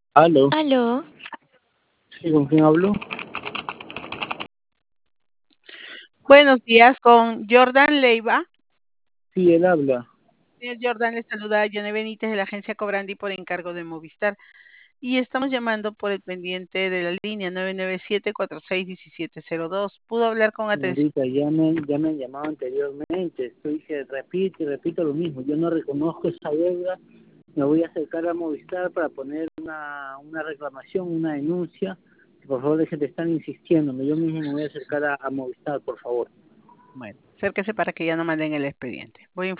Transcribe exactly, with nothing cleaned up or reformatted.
Aló, Aló, ¿sí, con quién hablo? Buenos días con Jordan Leiva. Sí, él habla. Señor Jordan, le saluda a Yone Benítez de la agencia Cobrandi por encargo de Movistar. Y estamos llamando por el pendiente de la línea nueve nueve siete, cuatro seis uno siete cero dos. ¿Pudo hablar con atención? Señorita, ya me, ya me han llamado anteriormente. Estoy que repito y repito lo mismo. Yo no reconozco esa deuda. Me voy a acercar a Movistar para poner una, una reclamación, una denuncia. Por favor, deje de estar insistiendo. Yo mismo me voy a acercar a, a Movistar, por favor. Bueno, acérquese para que ya no manden el expediente. Voy a